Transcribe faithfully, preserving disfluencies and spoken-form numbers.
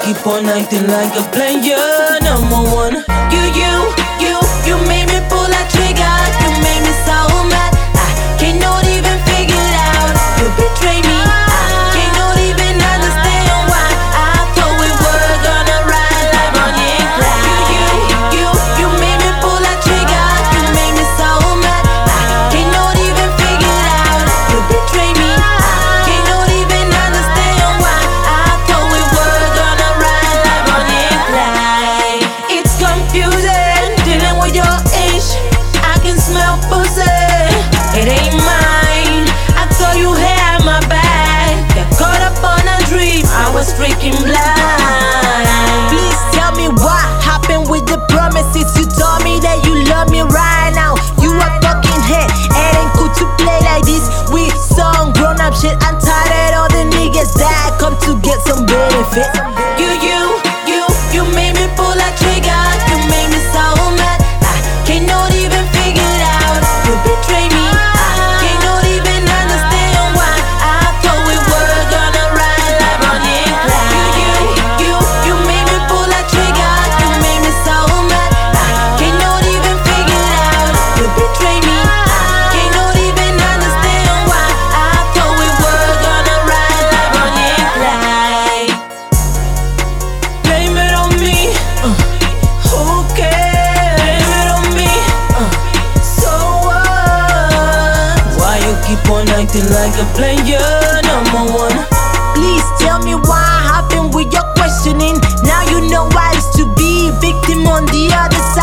keep on acting like a player, number one. You, you, you, you made me pull that trigger. You made me so mad, I cannot even figure it out. You betrayed me, I cannot even understand why. I thought we were gonna ride like Bonnie and Clyde. You, you, you, you made me pull that trigger. You made me so mad, I cannot even figure it out. You betrayed me, I cannot even understand why. I thought we were gonna ride like Bonnie and Clyde. It's confusing dealing with your age. I can smell pussy, it ain't mine. I thought you had my back. Got caught up on a dream, I was freaking blind. Please tell me what happened with the promises. You told me that you love me right now. You a fucking head, it ain't cool to play like this. We some grown up shit. I'm tired of all the niggas that come to get some benefit. You, you, you, you made me pull that trigger. You made me so mad, I cannot even figure it out. You betrayed me, I cannot even understand why. I thought we were gonna ride like Bonnie and Clyde. You, you, you, you made me pull that trigger. You made me so mad, I cannot even figure it out. You betrayed me, I cannot even understand why. I thought we were gonna ride like Bonnie and Clyde. Blame it on me, uh, who cares? Blame it on me, uh, so what? Why you keep on acting like a player, number one? Please tell me what happened with your questioning. Now you know what it's to be a victim on the other side.